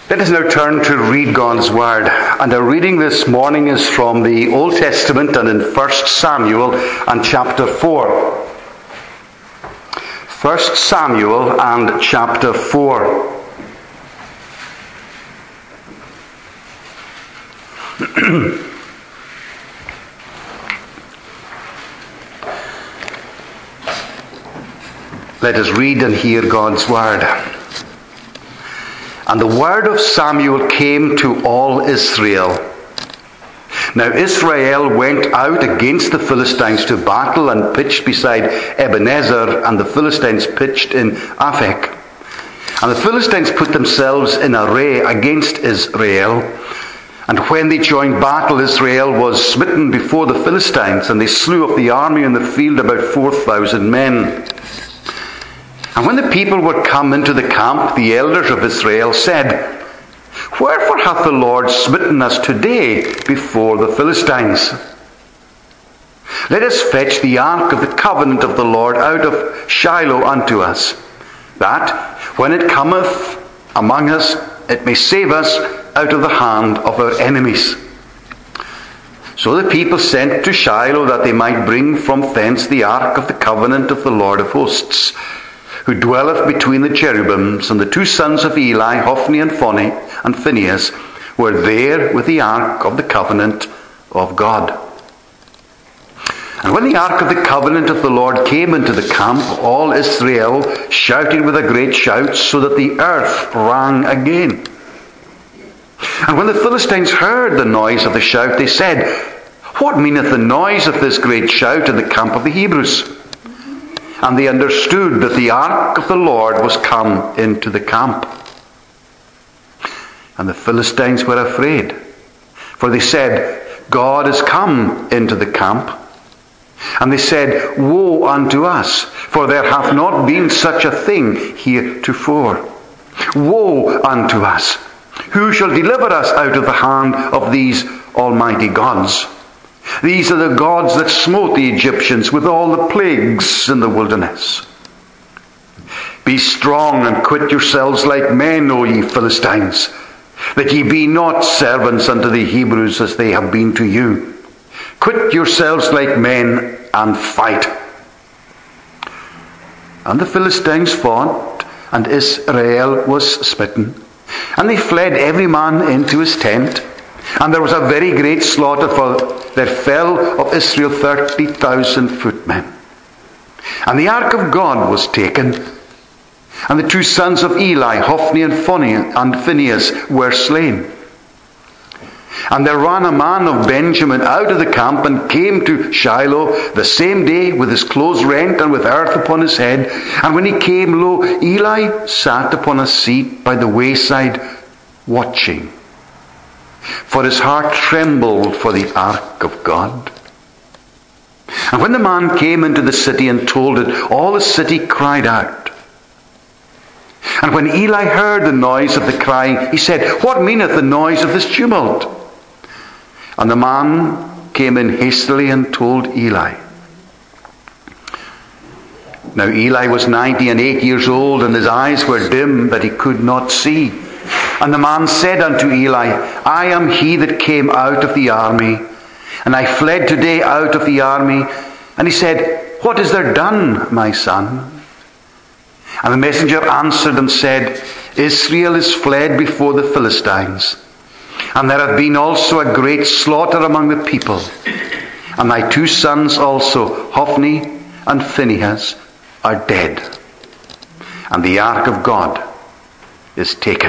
Let us now turn to read God's Word. And our reading this morning is from the Old Testament and in 1 Samuel and chapter 4. 1 Samuel and chapter 4. Let us read and hear God's Word. And the word of Samuel came to all Israel. Now Israel went out against the Philistines to battle and pitched beside Ebenezer, and the Philistines pitched in Aphek. And the Philistines put themselves in array against Israel. And when they joined battle, Israel was smitten before the Philistines, and they slew of the army in the field about 4,000 men. And when the people were come into the camp, the elders of Israel said, Wherefore hath the Lord smitten us today before the Philistines? Let us fetch the ark of the covenant of the Lord out of Shiloh unto us, that, when it cometh among us, it may save us out of the hand of our enemies. So the people sent to Shiloh, that they might bring from thence the ark of the covenant of the Lord of hosts, who dwelleth between the cherubims. And the two sons of Eli, Hophni and Phinehas, were there with the ark of the covenant of God. And when the ark of the covenant of the Lord came into the camp, all Israel shouted with a great shout, so that the earth rang again. And when the Philistines heard the noise of the shout, they said, What meaneth the noise of this great shout in the camp of the Hebrews? And they understood that the ark of the Lord was come into the camp. And the Philistines were afraid, for they said, God is come into the camp. And they said, Woe unto us, for there hath not been such a thing heretofore. Woe unto us! Who shall deliver us out of the hand of these almighty gods? These are the gods that smote the Egyptians with all the plagues in the wilderness. Be strong and quit yourselves like men, O ye Philistines, that ye be not servants unto the Hebrews as they have been to you. Quit yourselves like men and fight. And the Philistines fought, and Israel was smitten. And they fled every man into his tent. And there was a very great slaughter, for there fell of Israel 30,000 footmen. And the ark of God was taken, and the two sons of Eli, Hophni and Phinehas, were slain. And there ran a man of Benjamin out of the camp, and came to Shiloh the same day, with his clothes rent, and with earth upon his head. And when he came, lo, Eli sat upon a seat by the wayside, watching. For his heart trembled for the ark of God. And when the man came into the city and told it, all the city cried out. And when Eli heard the noise of the crying, he said, What meaneth the noise of this tumult? And the man came in hastily and told Eli. Now Eli was 98 years old, and his eyes were dim, that he could not see. And the man said unto Eli, I am he that came out of the army, and I fled today out of the army. And he said, What is there done, my son? And the messenger answered and said, Israel is fled before the Philistines, and there hath been also a great slaughter among the people. And thy two sons also, Hophni and Phinehas, are dead. And the ark of God is taken.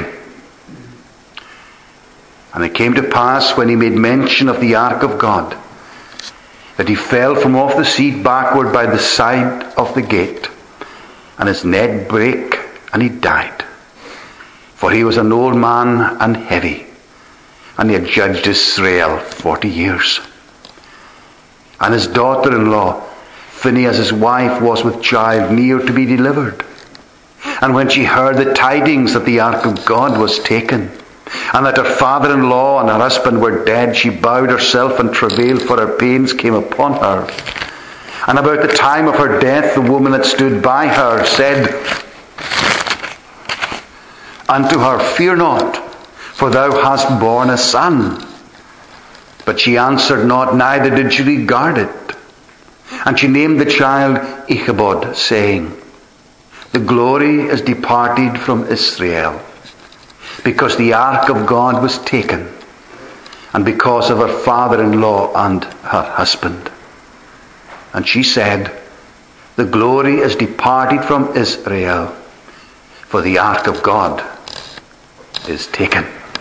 And it came to pass, when he made mention of the ark of God, that he fell from off the seat backward by the side of the gate, and his neck brake, and he died. For he was an old man and heavy, and he had judged Israel 40 years. And his daughter-in-law, Phinehas, his wife, was with child, near to be delivered. And when she heard the tidings that the ark of God was taken, and that her father-in-law and her husband were dead, she bowed herself and travailed, for her pains came upon her. And about the time of her death, the woman that stood by her said unto her, Fear not, for thou hast borne a son. But she answered not, neither did she regard it. And she named the child Ichabod, saying, the glory is departed from Israel, because the ark of God was taken, and because of her father-in-law and her husband. And she said, the glory is departed from Israel, for the ark of God is taken.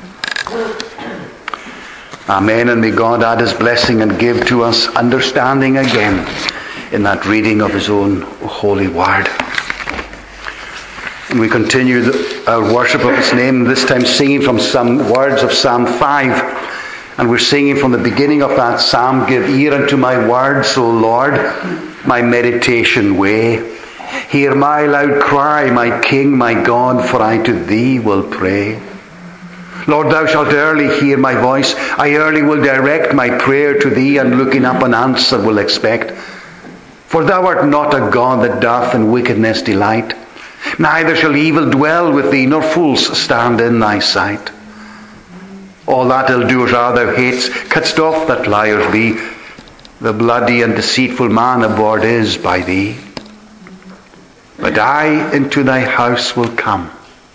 Amen. And may God add his blessing and give to us understanding again in that reading of his own holy word. And we continue our worship of his name, this time singing from some words of Psalm 5. And we're singing from the beginning of that psalm, give ear unto my words, O Lord, my meditation weigh. Hear my loud cry, my King, my God, for I to thee will pray. Lord, thou shalt early hear my voice. I early will direct my prayer to thee, and looking up an answer will expect. For thou art not a God that doth in wickedness delight, neither shall evil dwell with thee, nor fools stand in thy sight. All that ill-doers are thou hates, couldst off that liars be. The bloody and deceitful man abhorred is by thee. But I into thy house will come,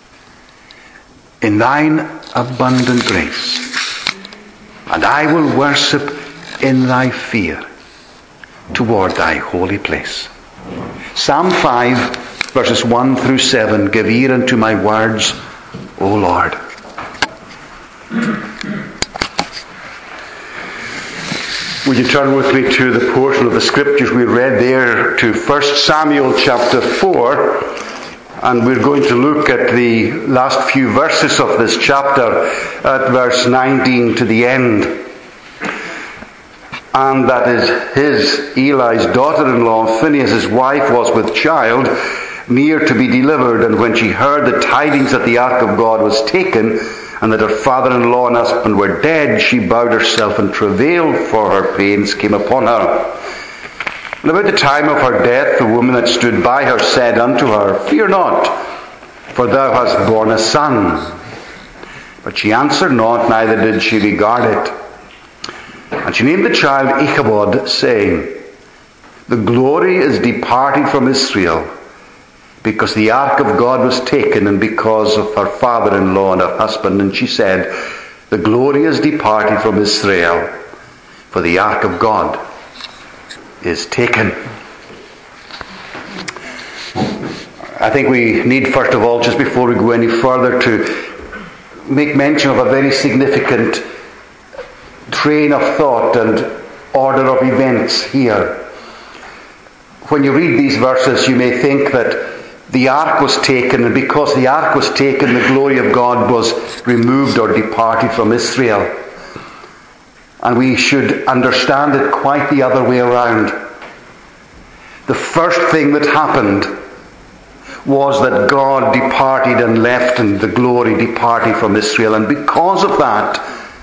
in thine abundant grace, and I will worship in thy fear toward thy holy place. Psalm 5, verses 1 through 7. Give ear unto my words, O Lord. Would you turn with me to the portion of the scriptures we read there, to 1 Samuel chapter 4, and we're going to look at the last few verses of this chapter, at verse 19 to the end. And that is Eli's daughter-in-law, Phinehas' wife, was with child, near to be delivered, and when she heard the tidings that the ark of God was taken, and that her father-in-law and husband were dead, she bowed herself and travailed, for her pains came upon her. And about the time of her death, the woman that stood by her said unto her, fear not, for thou hast borne a son. But she answered not, neither did she regard it. And she named the child Ichabod, saying, the glory is departed from Israel, because the ark of God was taken, and because of her father-in-law and her husband. And she said, the glory is departed from Israel, for the ark of God is taken. I think we need, first of all, just before we go any further, to make mention of a very significant train of thought and order of events here. When you read these verses, you may think that the ark was taken, and because the ark was taken, the glory of God was removed or departed from Israel. And we should understand it quite the other way around. The first thing that happened was that God departed and left, and the glory departed from Israel. And because that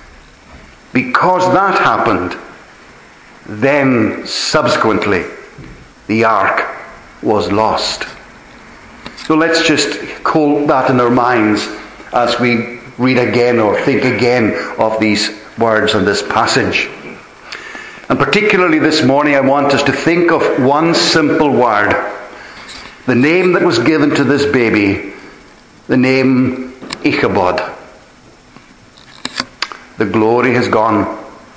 happened, then subsequently the ark was lost. So let's just call that in our minds as we read again or think again of these words in this passage. And particularly this morning, I want us to think of one simple word, the name that was given to this baby, the name Ichabod. The glory has gone.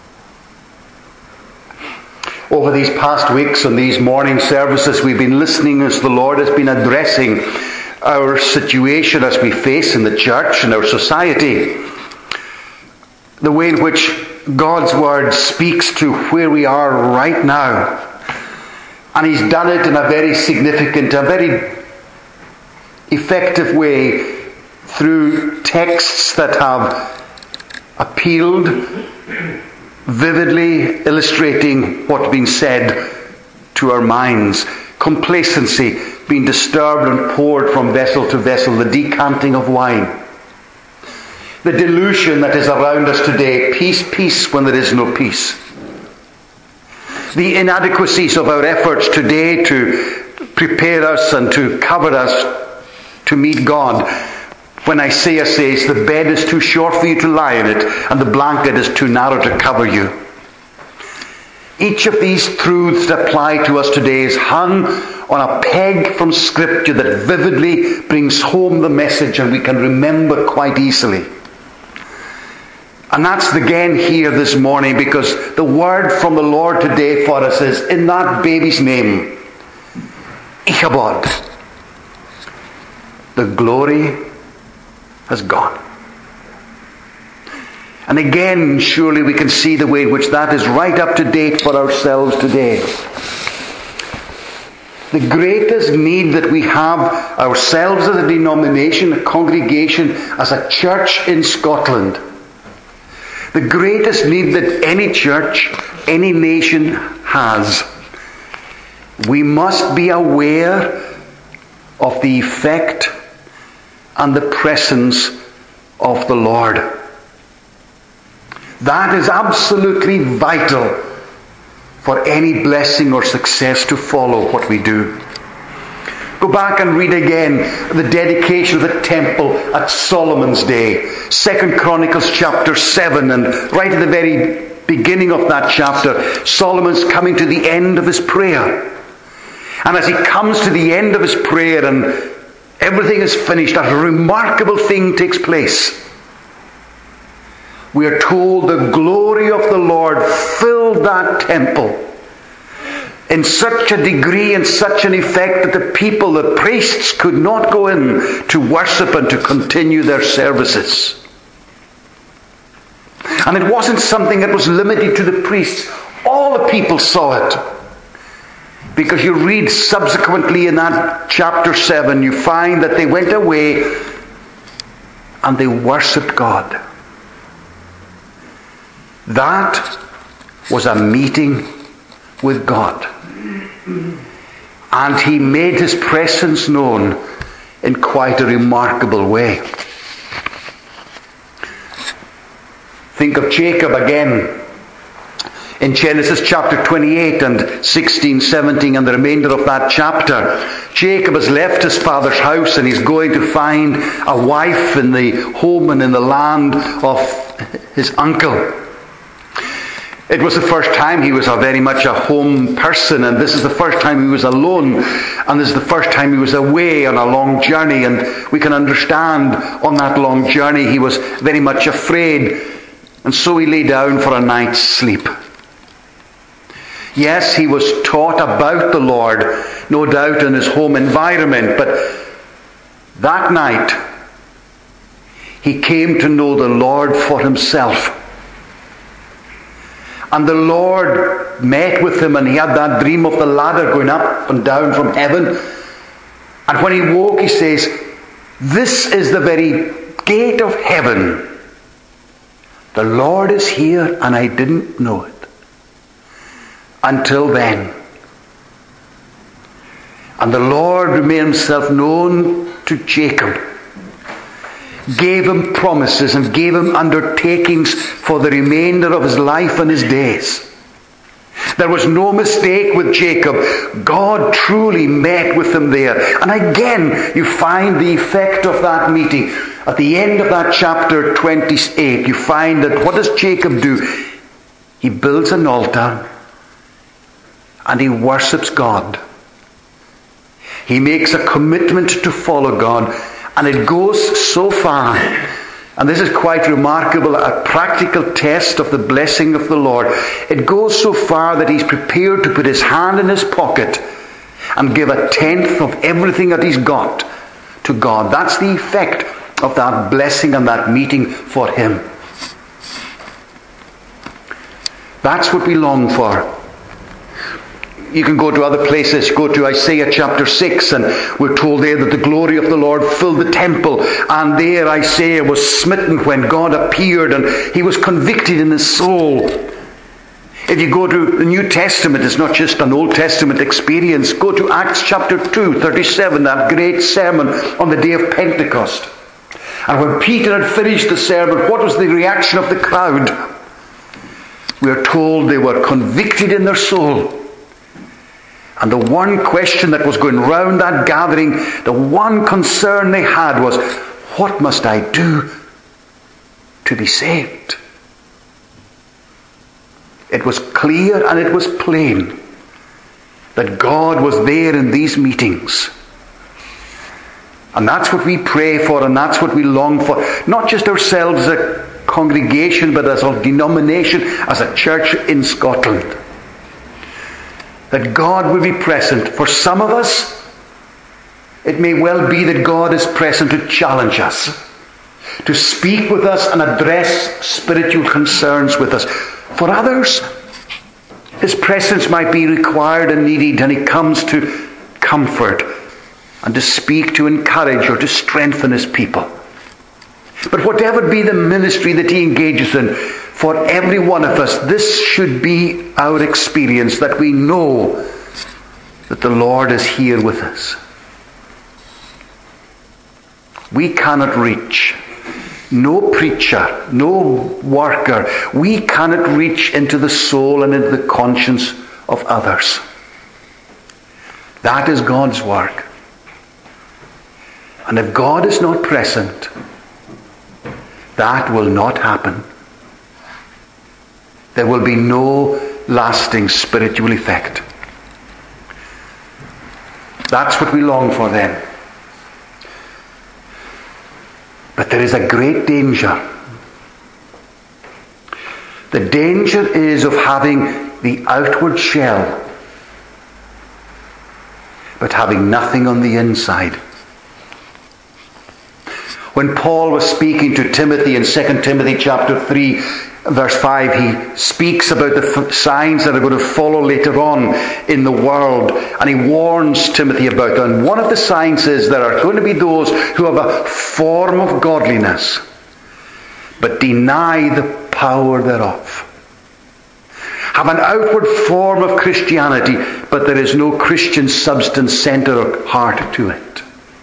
Over these past weeks and these morning services, we've been listening as the Lord has been addressing our situation as we face in the church and our society. The way in which God's Word speaks to where we are right now. And He's done it in a very significant, a very effective way through texts that have appealed, vividly illustrating what's been said to our minds. Complacency being disturbed and poured from vessel to vessel, the decanting of wine. The delusion that is around us today, peace, peace, when there is no peace. The inadequacies of our efforts today to prepare us and to cover us to meet God When Isaiah says the bed is too short for you to lie in it and the blanket is too narrow to cover you. Each of these truths that apply to us today is hung on a peg from Scripture that vividly brings home the message and we can remember quite easily. And that's again here this morning, because the word from the Lord today for us is in that baby's name, Ichabod. The glory has gone. And again, surely we can see the way in which that is right up to date for ourselves today. The greatest need that we have ourselves as a denomination, a congregation, as a church in Scotland, the greatest need that any church, any nation has, we must be aware of the effect and the presence of the Lord. That is absolutely vital for any blessing or success to follow what we do. Go back and read again the dedication of the temple at Solomon's day. 2 Chronicles chapter 7, and right at the very beginning of that chapter, Solomon's coming to the end of his prayer. And as he comes to the end of his prayer and everything is finished, a remarkable thing takes place. We are told the glory of the Lord filled that temple in such a degree and such an effect that the people, the priests, could not go in to worship and to continue their services. And it wasn't something that was limited to the priests. All the people saw it. Because you read subsequently in that chapter 7, you find that they went away and they worshipped God. That was a meeting with God. And he made his presence known in quite a remarkable way. Think of Jacob again. In Genesis chapter 28 and 16, 17 and the remainder of that chapter, Jacob has left his father's house and he's going to find a wife in the home and in the land of his uncle. It was the first time he was very much a home person, and this is the first time he was alone, and this is the first time he was away on a long journey, and we can understand on that long journey he was very much afraid, and so he lay down for a night's sleep. Yes, he was taught about the Lord, no doubt in his home environment, but that night he came to know the Lord for himself. And the Lord met with him, and he had that dream of the ladder going up and down from heaven. And when he woke, he says, "This is the very gate of heaven. The Lord is here, and I didn't know it until then." And the Lord made himself known to Jacob, gave him promises and gave him undertakings for the remainder of his life and his days. There was no mistake with Jacob. God truly met with him there. And again, you find the effect of that meeting. At the end of that chapter 28, you find that what does Jacob do? He builds an altar and he worships God. He makes a commitment to follow God. And it goes so far, and this is quite remarkable, a practical test of the blessing of the Lord. It goes so far that he's prepared to put his hand in his pocket and give a tenth of everything that he's got to God. That's the effect of that blessing and that meeting for him. That's what we long for. You can go to other places, go to Isaiah chapter 6, and we're told there that the glory of the Lord filled the temple, and there Isaiah was smitten when God appeared, and he was convicted in his soul. If you go to the New Testament, it's not just an Old Testament experience. Go to Acts chapter 2, 37, that great sermon on the day of Pentecost. And when Peter had finished the sermon, what was the reaction of the crowd? We are told they were convicted in their soul. And the one question that was going round that gathering, the one concern they had was, What must I do to be saved? It was clear and it was plain that God was there in these meetings. And that's what we pray for, and that's what we long for. Not just ourselves as a congregation, but as a denomination, as a church in Scotland. That God will be present. For some of us, it may well be that God is present to challenge us, to speak with us and address spiritual concerns with us. For others, His presence might be required and needed, and He comes to comfort and to speak, to encourage, or to strengthen His people. But whatever be the ministry that He engages in, for every one of us, this should be our experience, that we know that the Lord is here with us. We cannot reach, no preacher, no worker, we cannot reach into the soul and into the conscience of others. That is God's work. And if God is not present, that will not happen. There will be no lasting spiritual effect. That's what we long for then. But there is a great danger. The danger is of having the outward shell, but having nothing on the inside. When Paul was speaking to Timothy in 2 Timothy chapter 3, verse 5, he speaks about the signs that are going to follow later on in the world. And he warns Timothy about them. And one of the signs is there are going to be those who have a form of godliness, but deny the power thereof. Have an outward form of Christianity, but there is no Christian substance, centre, or heart to it.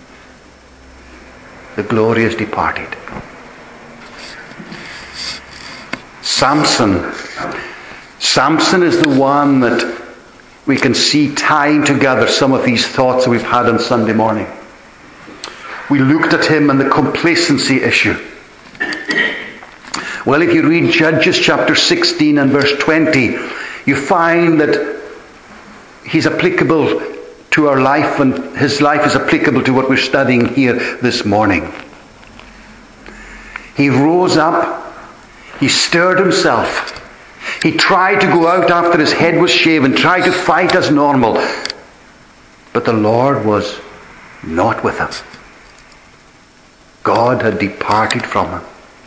The glory is departed. Samson is the one that we can see tying together some of these thoughts that we've had on Sunday morning. We looked at him and the complacency issue. Well, if you read Judges chapter 16 and verse 20, you find that he's applicable to our life, and his life is applicable to what we're studying here this morning. He rose up, he stirred himself, he tried to go out after his head was shaven, tried to fight as normal, but the Lord was not with him. God had departed from him.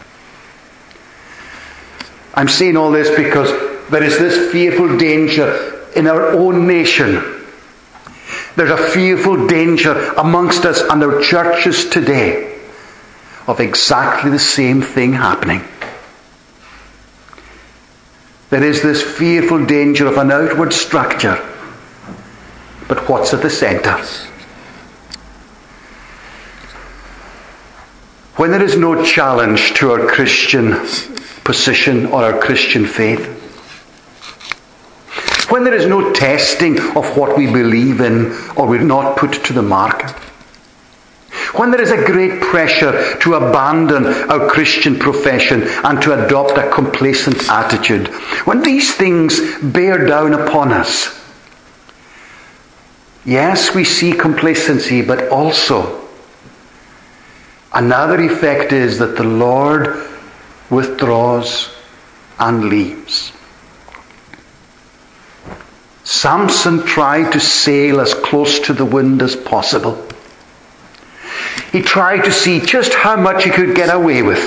I'm saying all this because there is this fearful danger in our own nation. There's a fearful danger amongst us and our churches today of exactly the same thing happening. There is this fearful danger of an outward structure, but what's at the centre? When there is no challenge to our Christian position or our Christian faith, when there is no testing of what we believe in or we're not put to the mark, when there is a great pressure to abandon our Christian profession and to adopt a complacent attitude, when these things bear down upon us, yes, we see complacency, but also another effect is that the Lord withdraws and leaves. Samson tried to sail as close to the wind as possible. He tried to see just how much he could get away with.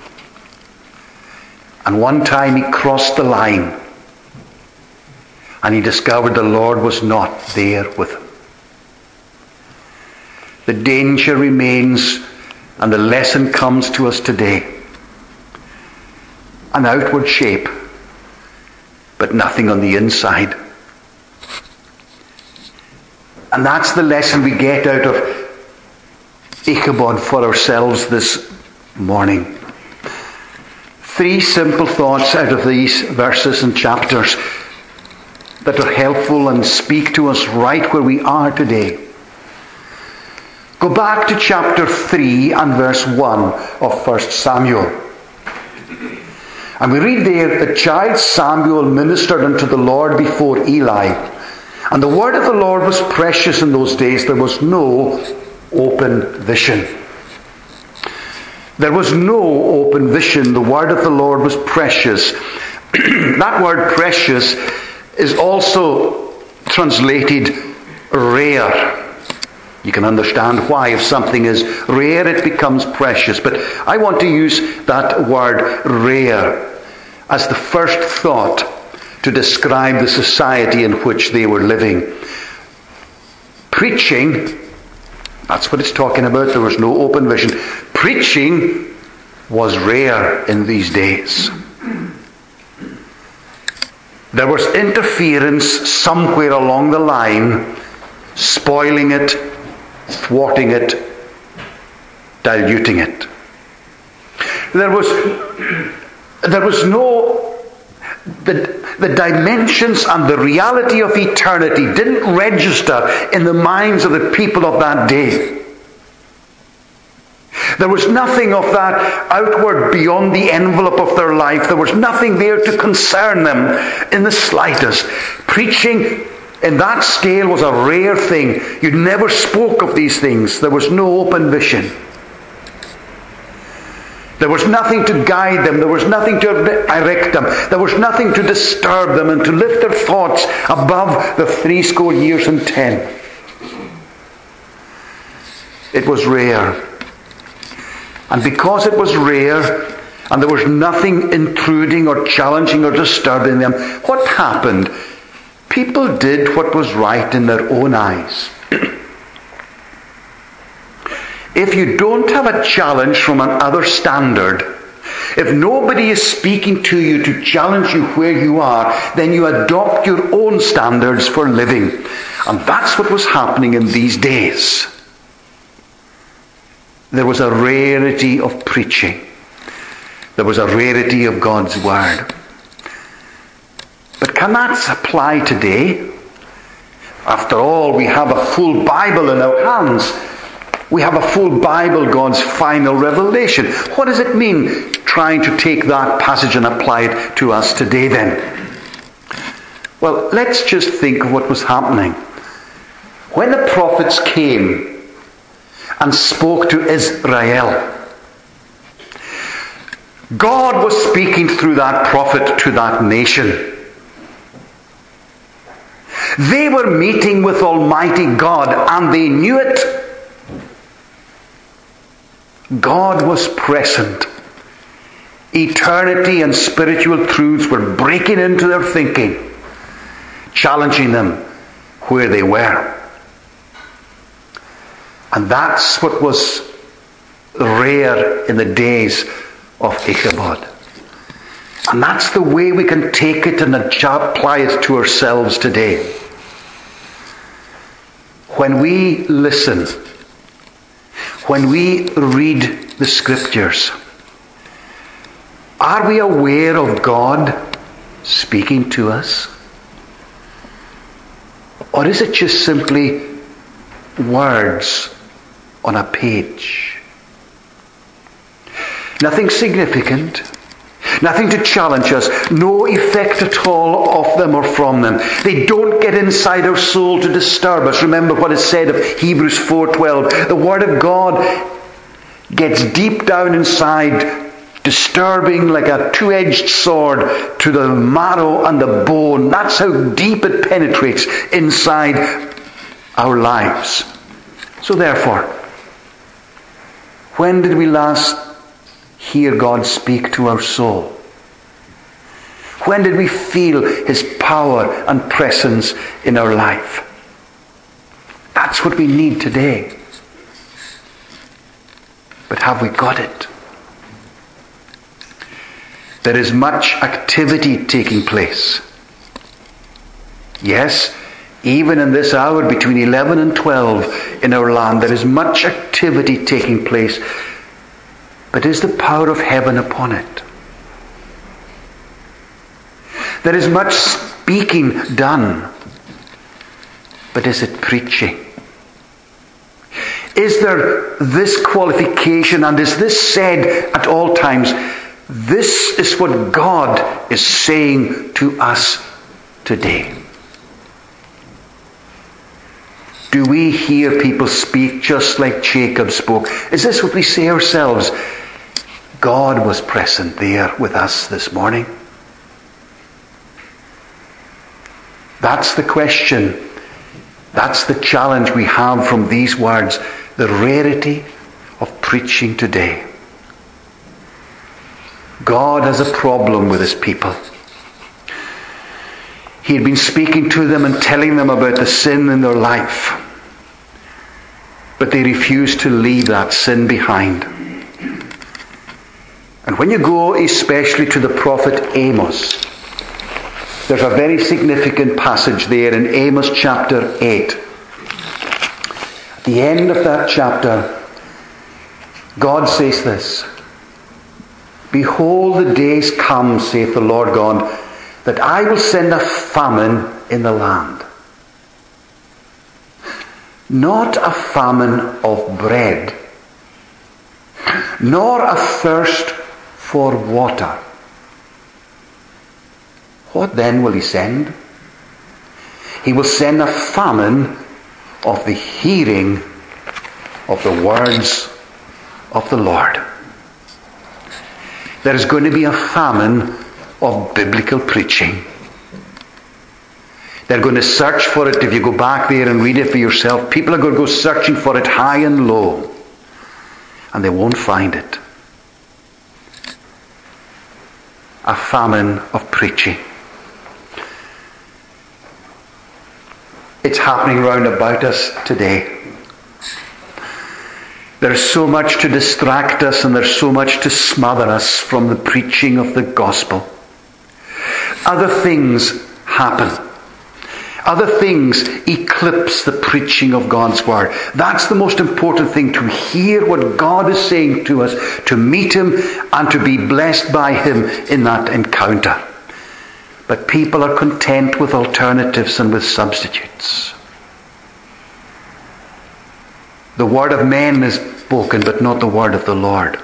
And one time he crossed the line and he discovered the Lord was not there with him. The danger remains, and the lesson comes to us today. An outward shape, but nothing on the inside. And that's the lesson we get out of Ichabod for ourselves this morning. 3 simple thoughts out of these verses and chapters that are helpful and speak to us right where we are today. Go back to chapter 3 and verse 1 of 1 Samuel. And we read there, the child Samuel ministered unto the Lord before Eli. And the word of the Lord was precious in those days. There was no open vision. There was no open vision. The word of the Lord was precious. That word precious is also translated rare. You can understand why. If something is rare, it becomes precious. But I want to use that word rare as the first thought to describe the society in which they were living. Preaching, that's what it's talking about. There was no open vision. Preaching was rare in these days. There was interference somewhere along the line, spoiling it, thwarting it, diluting it. There was no, the dimensions and the reality of eternity didn't register in the minds of the people of that day. There was nothing of that outward beyond the envelope of their life. There was nothing there to concern them in the slightest. Preaching in that scale was a rare thing. You never spoke of these things. There was no open vision. There was nothing to guide them. There was nothing to direct them. There was nothing to disturb them and to lift their thoughts above the 80 years and 10. It was rare. And because it was rare, and there was nothing intruding or challenging or disturbing them, what happened? People did what was right in their own eyes. If you don't have a challenge from another standard, if nobody is speaking to you to challenge you where you are, then you adopt your own standards for living. And that's what was happening in these days. There was a rarity of preaching. There was a rarity of God's Word. But can that apply today? After all, we have a full Bible in our hands. We have a full Bible, God's final revelation. What does it mean trying to take that passage and apply it to us today then? Well, let's just think of what was happening. When the prophets came and spoke to Israel, God was speaking through that prophet to that nation. They were meeting with Almighty God and they knew it. God was present. Eternity and spiritual truths were breaking into their thinking, challenging them where they were. And that's what was rare in the days of Ichabod. And that's the way we can take it and apply it to ourselves today. When we listen, when we read the Scriptures, are we aware of God speaking to us? Or is it just simply words on a page? Nothing significant, nothing to challenge us, no effect at all of them or from them. They don't get inside our soul to disturb us. Remember what is said of Hebrews 4:12. The Word of God gets deep down inside, disturbing like a two-edged sword to the marrow and the bone. That's how deep it penetrates inside our lives. So therefore, when did we last hear God speak to our soul? When did we feel His power and presence in our life? That's what we need today. But have we got it? There is much activity taking place. Yes, even in this hour between 11 and 12 in our land, there is much activity taking place. But is the power of heaven upon it? There is much speaking done. But is it preaching? is there this qualification, and is this said at all times? This is what God is saying to us today. Do we hear people speak just like Jacob spoke? Is this what we say ourselves? God was present there with us this morning. That's the question. That's the challenge we have from these words. The rarity of preaching today. God has a problem with his people. He had been speaking to them and telling them about the sin in their life. But they refused to leave that sin behind. And when you go especially to the prophet Amos, there's a very significant passage there in Amos chapter 8. At the end of that chapter, God says this: Behold, the days come, saith the Lord God, that I will send a famine in the land. Not a famine of bread, nor a thirst for water. What then will he send? He will send a famine of the hearing of the words of the Lord. There is going to be a famine of biblical preaching. They're going to search for it. If you go back there and read it for yourself, people are going to go searching for it high and low, and they won't find it. A famine of preaching. It's happening round about us today. There's so much to distract us, and there's so much to smother us from the preaching of the gospel. Other things happen. Other things eclipse the preaching of God's word. That's the most important thing, to hear what God is saying to us, to meet him and to be blessed by him in that encounter. But people are content with alternatives and with substitutes. The word of men is spoken, but not the word of the Lord.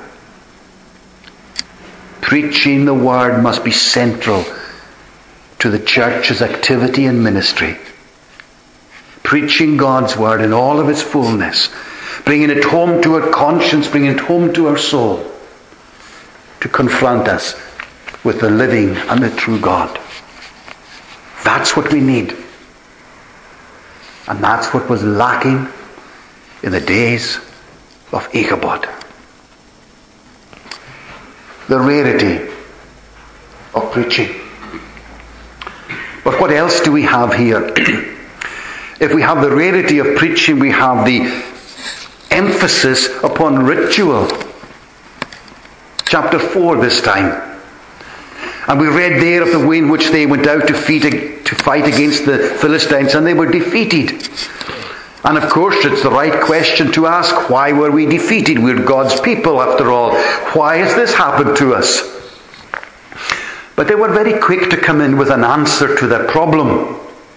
Preaching the word must be central to the church's activity and ministry. Preaching God's word in all of its fullness, bringing it home to our conscience, bringing it home to our soul, to confront us with the living and the true God. That's what we need. And that's what was lacking in the days of Ichabod. The rarity of preaching. But what else do we have here? If we have the rarity of preaching, we have the emphasis upon ritual. Chapter 4 this time. And we read there of the way in which they went out to fight against the Philistines, and they were defeated. And of course, it's the right question to ask, why were we defeated? We're God's people after all. Why has this happened to us? But they were very quick to come in with an answer to their problem.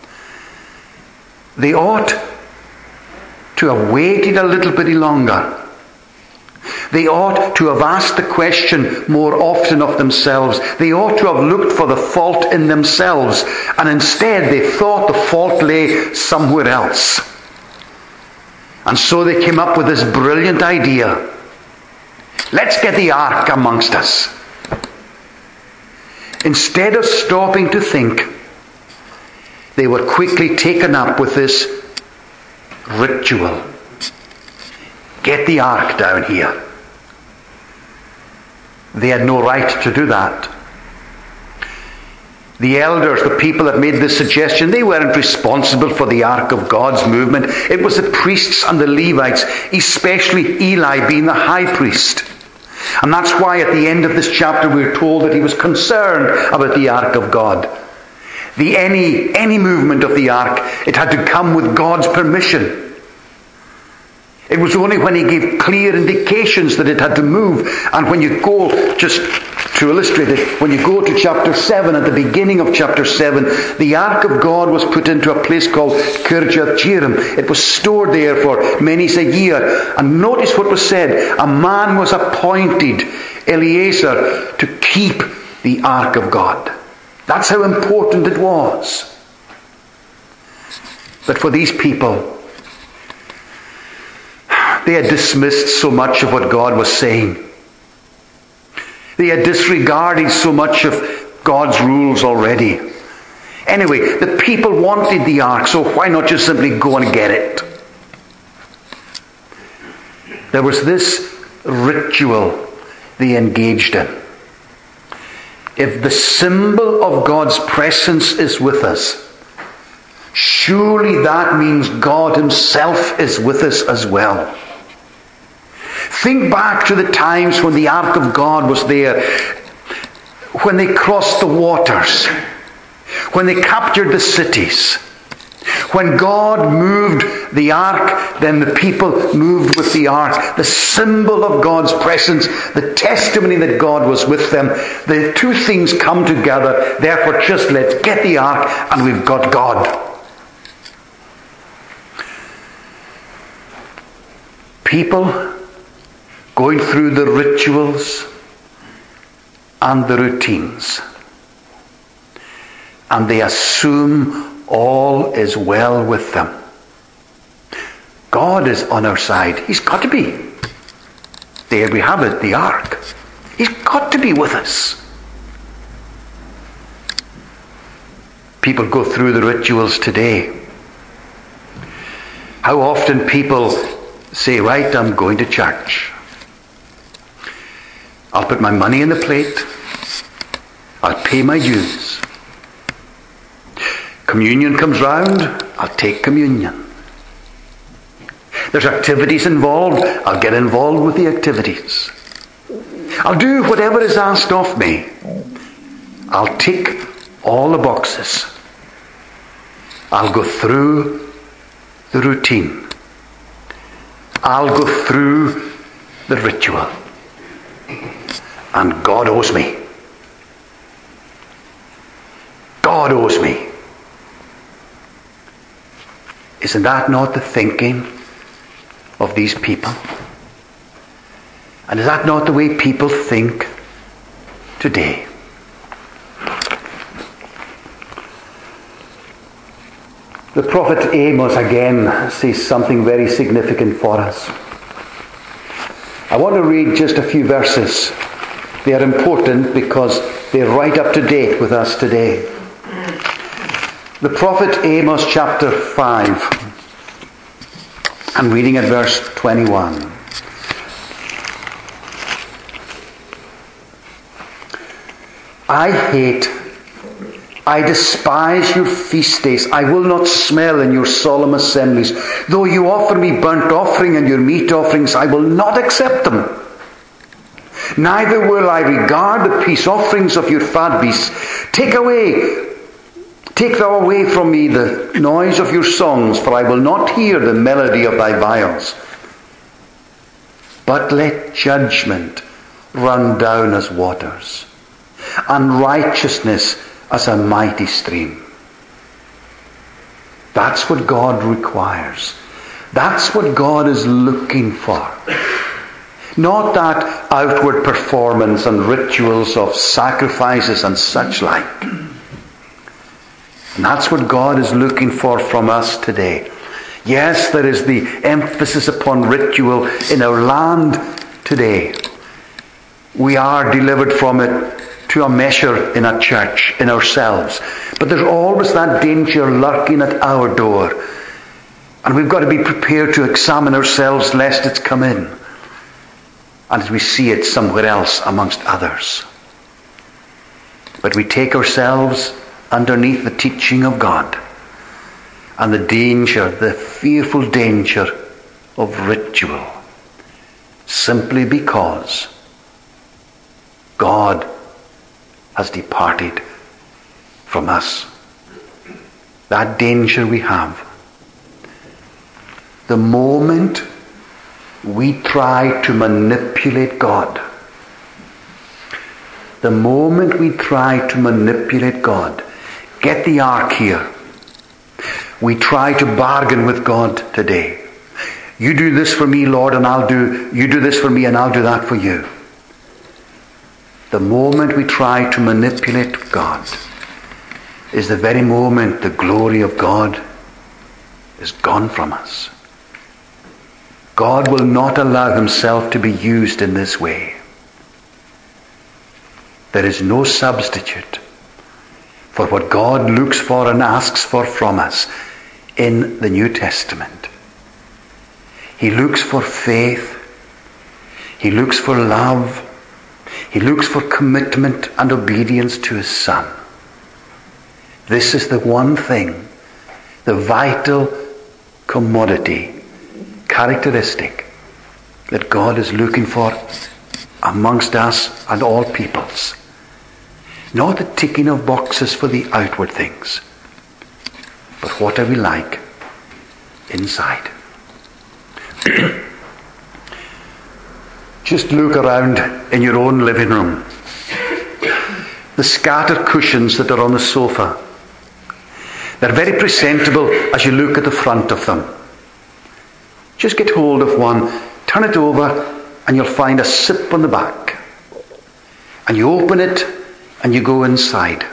They ought to have waited a little bit longer. They ought to have asked the question more often of themselves. They ought to have looked for the fault in themselves. And instead they thought the fault lay somewhere else. And so they came up with this brilliant idea. Let's get the ark amongst us. Instead of stopping to think, they were quickly taken up with this ritual. Get the ark down here. They had no right to do that. The elders, the people that made this suggestion, they weren't responsible for the ark of God's movement. It was the priests and the Levites, especially Eli being the high priest. And that's why at the end of this chapter we're told that he was concerned about the ark of God. Any movement of the ark, it had to come with God's permission. It was only when he gave clear indications that it had to move. And when you go just To illustrate it, when you go to chapter 7, at the beginning of chapter 7, the Ark of God was put into a place called Kirjath Jearim. It was stored there for many a year. And notice what was said. A man was appointed, Eleazar, to keep the Ark of God. That's how important it was. But for these people, they had dismissed so much of what God was saying. They had disregarded so much of God's rules already. Anyway, the people wanted the ark, so why not just simply go and get it? There was this ritual they engaged in. If the symbol of God's presence is with us, surely that means God himself is with us as well. Think back to the times when the Ark of God was there, when they crossed the waters, when they captured the cities. When God moved the ark, then the people moved with the ark. The symbol of God's presence, the testimony that God was with them. The two things come together. Therefore, just let's get the ark and we've got God. People going through the rituals and the routines. And they assume all is well with them. God is on our side. He's got to be. There we have it, the ark. He's got to be with us. People go through the rituals today. How often people say, right, I'm going to church. I'll put my money in the plate. I'll pay my dues. Communion comes round, I'll take communion. There's activities involved, I'll get involved with the activities. I'll do whatever is asked of me. I'll tick all the boxes. I'll go through the routine. I'll go through the ritual. And God owes me. God owes me. Isn't that not the thinking of these people? And is that not the way people think today? The prophet Amos again says something very significant for us. I want to read just a few verses. They are important because they're right up to date with us today. The prophet Amos chapter 5. I'm reading at verse 21. I despise your feast days. I will not smell in your solemn assemblies. Though you offer me burnt offering and your meat offerings, I will not accept them. Neither will I regard the peace offerings of your fat beasts. Take thou away from me the noise of your songs, for I will not hear the melody of thy viols. But let judgment run down as waters, and righteousness as a mighty stream. That's what God requires. That's what God is looking for. Not that outward performance and rituals of sacrifices and such like. And that's what God is looking for from us today. Yes, there is the emphasis upon ritual in our land today. We are delivered from it to a measure in a church, in ourselves. But there's always that danger lurking at our door. And we've got to be prepared to examine ourselves lest it's come in. And as we see it somewhere else amongst others. But we take ourselves underneath the teaching of God. And the danger, the fearful danger of ritual. Simply because God has departed from us. That danger we have. The moment we try to manipulate God, The moment we try to manipulate God, get the ark here, we try to bargain with God today. You do this for me, Lord, and you do this for me and I'll do that for you. The moment we try to manipulate God is the very moment the glory of God is gone from us. God will not allow himself to be used in this way. There is no substitute for what God looks for and asks for from us in the New Testament. He looks for faith. He looks for love. He looks for commitment and obedience to his Son. This is the one thing, the vital commodity, characteristic that God is looking for amongst us and all peoples. Not the ticking of boxes for the outward things, but what are we like inside? Just look around in your own living room. The scattered cushions that are on the sofa. They're very presentable as you look at the front of them. Just get hold of one, turn it over, and you'll find a zip on the back. And you open it, and you go inside.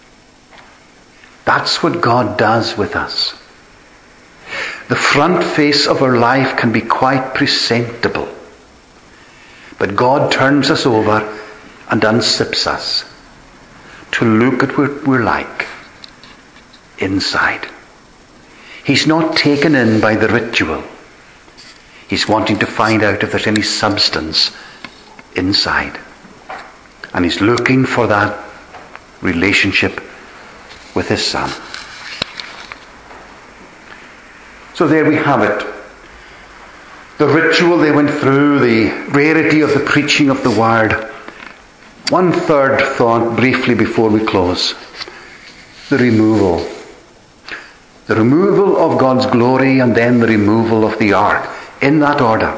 That's what God does with us. The front face of our life can be quite presentable. But God turns us over and unzips us to look at what we're like inside. He's not taken in by the ritual. He's wanting to find out if there's any substance inside. And he's looking for that relationship with his Son. So there we have it. The ritual they went through, the rarity of the preaching of the word. One third thought briefly before we close. The removal. The removal of God's glory and then the removal of the ark. In that order.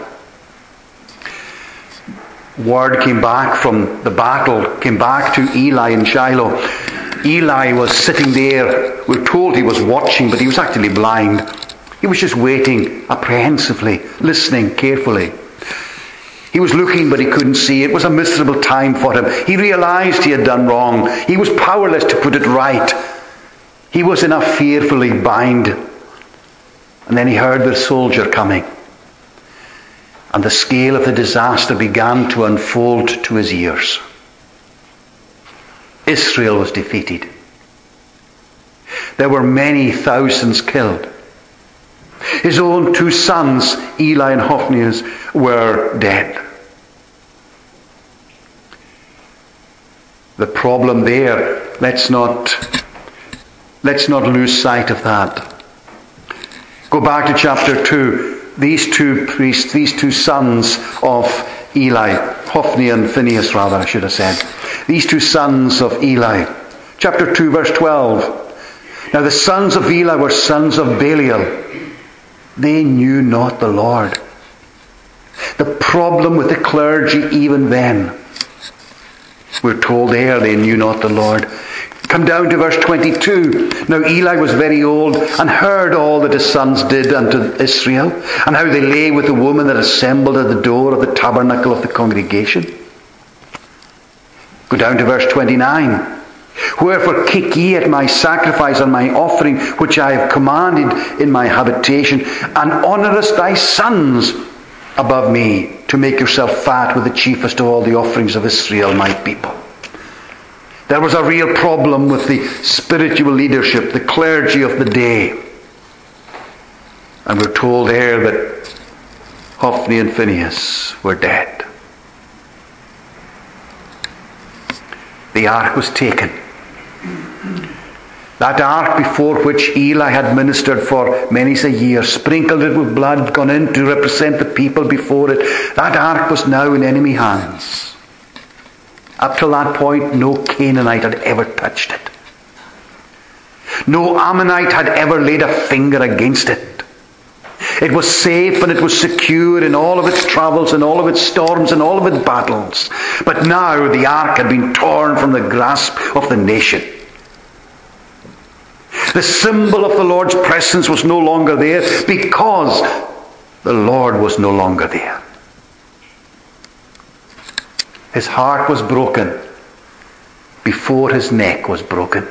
Word came back from the battle, came back to Eli in Shiloh. Eli was sitting there. We're told he was watching, but he was actually blind. He was just waiting apprehensively, listening carefully. He was looking, but he couldn't see. It was a miserable time for him. He realized he had done wrong. He was powerless to put it right. He was in a fearfully bind. And then he heard the soldier coming. And the scale of the disaster began to unfold to his ears. Israel was defeated. There were many thousands killed. His own two sons, Eli and Hophnius, were dead. The problem there, let's not lose sight of that. Go back to chapter 2. These two priests, these two sons of Eli, Hophni and Phinehas rather, I should have said. These two sons of Eli. Chapter 2, verse 12. Now the sons of Eli were sons of Belial. They knew not the Lord. The problem with the clergy even then, we're told there they knew not the Lord. Come down to verse 22. Now Eli was very old and heard all that his sons did unto Israel, and how they lay with the woman that assembled at the door of the tabernacle of the congregation. Go down to verse 29. Wherefore kick ye at my sacrifice and my offering, which I have commanded in my habitation, and honourest thy sons above me, to make yourself fat with the chiefest of all the offerings of Israel, my people. There was a real problem with the spiritual leadership, the clergy of the day. And we're told there that Hophni and Phinehas were dead. The ark was taken. That ark before which Eli had ministered for many a year, sprinkled it with blood, gone in to represent the people before it. That ark was now in enemy hands. Up to that point, no Canaanite had ever touched it. No Ammonite had ever laid a finger against it. It It was safe and it was secure in all of its travels and all of its storms and all of its battles. But now the ark had been torn from the grasp of the nation. The symbol of the Lord's presence was no longer there because the Lord was no longer there. His heart was broken before his neck was broken.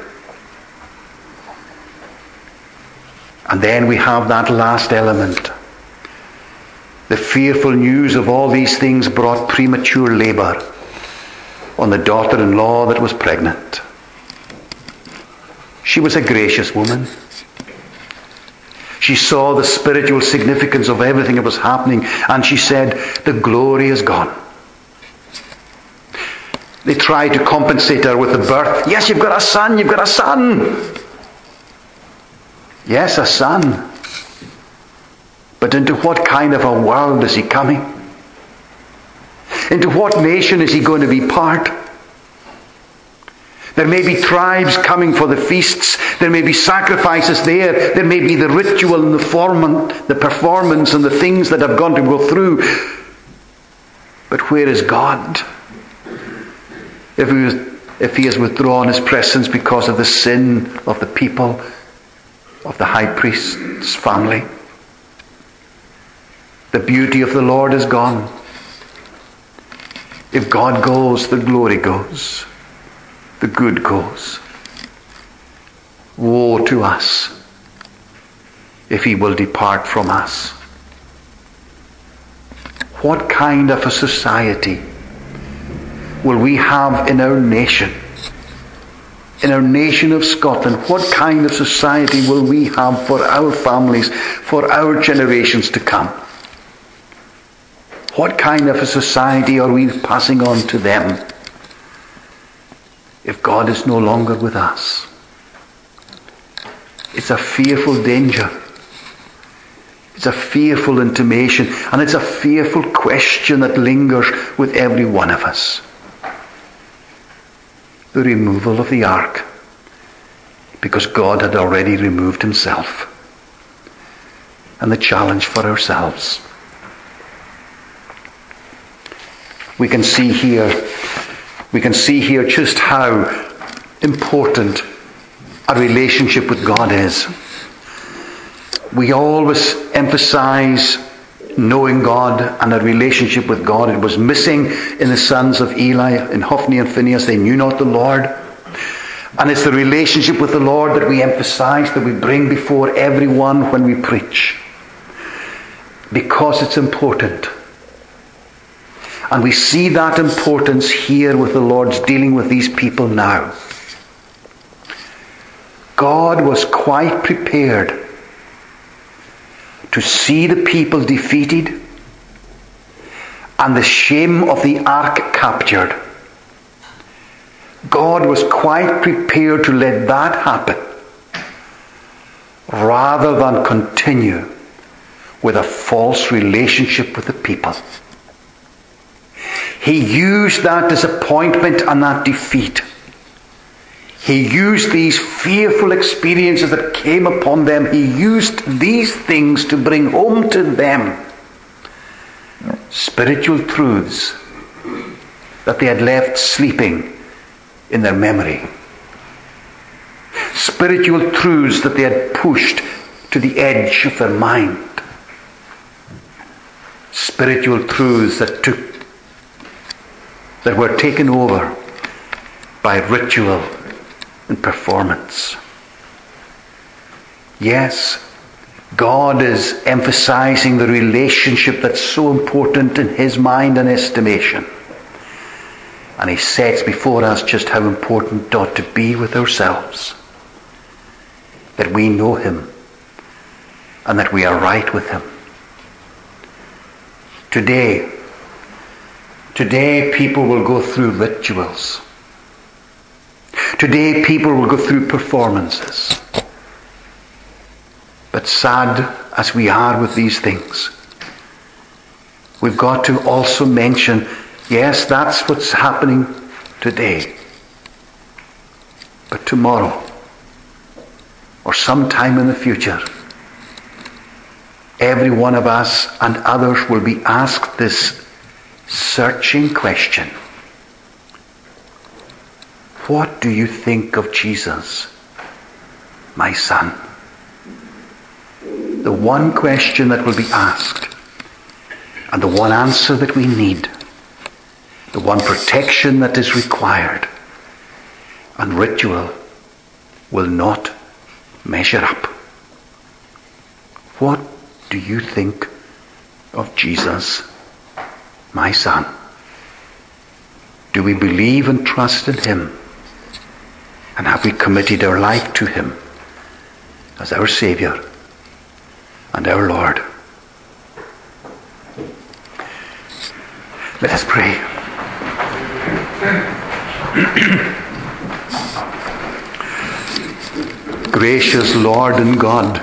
And then we have that last element. The fearful news of all these things brought premature labor on the daughter-in-law that was pregnant. She was a gracious woman. She saw the spiritual significance of everything that was happening, and she said, the glory is gone. They tried to compensate her with the birth. Yes, you've got a son, you've got a son. Yes, a son. But into what kind of a world is he coming? Into what nation is he going to be part? There may be tribes coming for the feasts. There may be sacrifices there. There may be the ritual and the performance and the things that have gone to go through. But where is God? If he has withdrawn his presence because of the sin of the people, of the high priest's family. The beauty of the Lord is gone. If God goes, the glory goes. The good goes. Woe to us if he will depart from us. What kind of a society will we have in our nation? In our nation of Scotland, what kind of society will we have for our families, for our generations to come? What kind of a society are we passing on to them if God is no longer with us? It's a fearful danger. It's a fearful intimation, and it's a fearful question that lingers with every one of us. The removal of the ark, because God had already removed himself, and the challenge for ourselves. We can see here just how important a relationship with God is. We always emphasize knowing God and a relationship with God. It was missing in the sons of Eli, in Hophni and Phinehas. They knew not the Lord. And it's the relationship with the Lord that we emphasize, that we bring before everyone when we preach. Because it's important. And we see that importance here with the Lord's dealing with these people now. God was quite prepared to see the people defeated and the shame of the ark captured. God was quite prepared to let that happen rather than continue with a false relationship with the people. He used that disappointment and that defeat. He used these fearful experiences that came upon them. He used these things to bring home to them spiritual truths that they had left sleeping in their memory. Spiritual truths that they had pushed to the edge of their mind. Spiritual truths that were taken over by ritual and performance. Yes, God is emphasizing the relationship that's so important in his mind and estimation. And he sets before us just how important it ought to be with ourselves. That we know him and that we are right with him. Today people will go through rituals. Today people will go through performances. But sad as we are with these things, we've got to also mention, yes, that's what's happening today. But tomorrow, or sometime in the future, every one of us and others will be asked this searching question. What do you think of Jesus, my son? The one question that will be asked, and the one answer that we need, the one protection that is required, and ritual will not measure up. What do you think of Jesus, my son? Do we believe and trust in him? And have we committed our life to him as our Saviour and our Lord? Let us pray. Gracious Lord and God,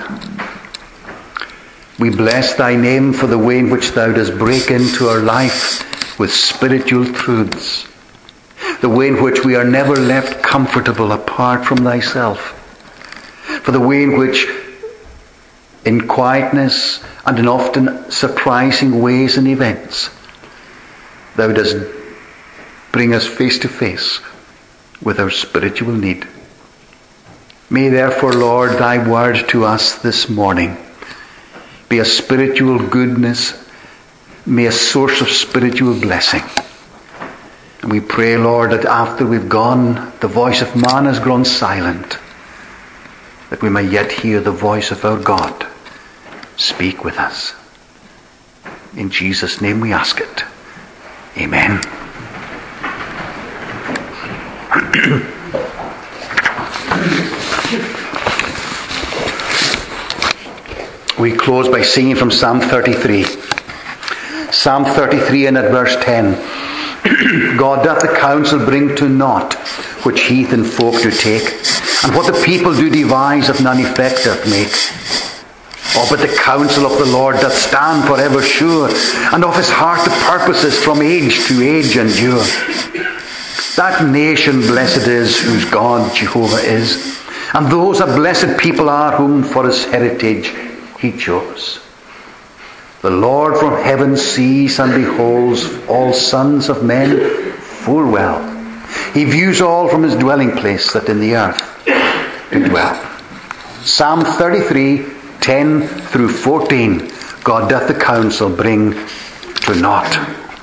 we bless thy name for the way in which thou dost break into our life with spiritual truths, the way in which we are never left comfortable apart from thyself, for the way in which, in quietness and in often surprising ways and events, thou dost bring us face to face with our spiritual need. May therefore, Lord, thy word to us this morning be a spiritual goodness, may a source of spiritual blessing. And we pray, Lord, that after we've gone, the voice of man has grown silent, that we may yet hear the voice of our God speak with us. In Jesus' name we ask it. Amen. We close by singing from Psalm 33. Psalm 33 and at verse 10. God doth the counsel bring to naught, which heathen folk do take, and what the people do devise of none effect doth make. Oh, but the counsel of the Lord doth stand for ever sure, and of his heart the purposes from age to age endure. That nation blessed is, whose God Jehovah is, and those a blessed people are, whom for his heritage he chose. The Lord from heaven sees and beholds all sons of men full well. He views all from his dwelling place that in the earth do dwell. Psalm 33, 10 through 14. God doth the counsel bring to naught.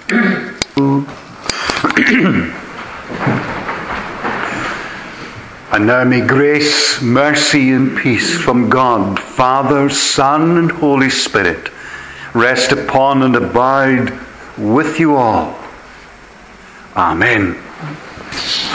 And now may grace, mercy, and peace from God, Father, Son, and Holy Spirit rest upon and abide with you all. Amen.